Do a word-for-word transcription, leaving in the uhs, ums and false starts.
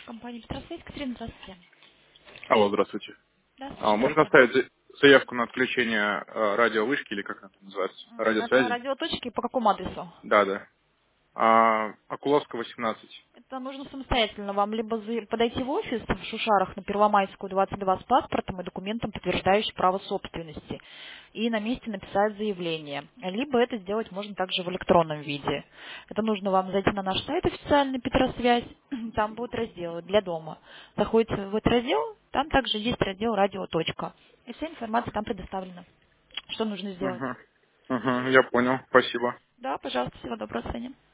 Компания Петросвязь. Катерина, здравствуйте. Алло, здравствуйте. Да, А, слушаю вас, можно да. оставить за- заявку на отключение э, радиовышки или как она там называется? М, Это Радиосвязи? радиоточки по какому адресу? Да, да. А, Окуловского, восемнадцать. Это нужно самостоятельно вам либо за- подойти в офис в Шушарах на Первомайскую, двадцать два с паспортом и документом, подтверждающим право собственности, и на месте написать заявление. Либо это сделать можно также в электронном виде. Это нужно вам зайти на наш сайт официальный Петросвязь, там будет раздел для дома. Заходите в этот раздел, там также есть раздел радиоточка. И вся информация там предоставлена. Что нужно сделать? Угу. Угу, я понял, спасибо. Да, пожалуйста, всего доброго, Саня.